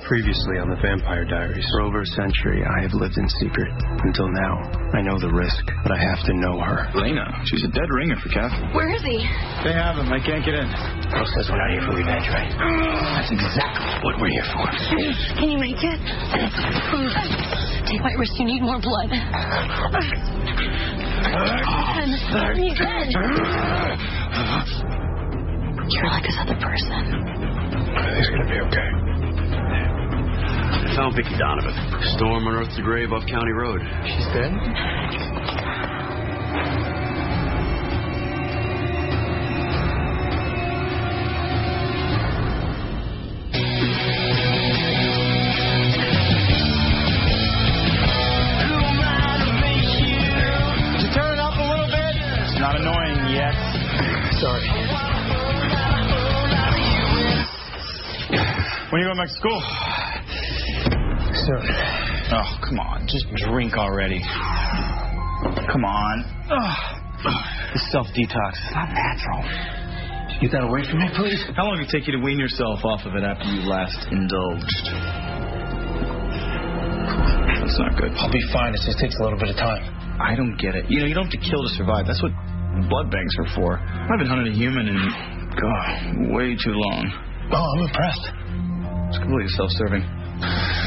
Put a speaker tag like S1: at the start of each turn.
S1: Previously on the Vampire Diaries. For over a century, I have lived in secret. Until now, I know the risk, but I have to know her.
S2: Lena, she's a dead ringer for Kathy.
S3: Where is he?
S2: They have him. I can't get in.
S1: Girl says we're not here for revenge, right? That's exactly what we're here for.
S3: Can you make it? Take my wrist. You need more blood. You're like this other person.
S1: Everything's gonna be okay.
S4: I found Vicki Donovan. Storm unearthed the grave off County Road.
S1: She's dead?
S2: Did you turn it up a little bit? It's not annoying yet.
S1: Sorry.
S2: When are you going back to school?
S1: Soon.
S2: Oh, come on. Just drink already. Come on. This self-detox is not natural.
S1: Get that away from me, please.
S2: How long did it take you to wean yourself off of it after you last indulged? That's not good.
S1: I'll be fine. It just takes a little bit of time.
S2: I don't get it. You know, you don't have to kill to survive. That's what blood banks are for. I haven't hunted a human in, God, way too long.
S1: Oh, I'm impressed.
S2: It's completely self-serving.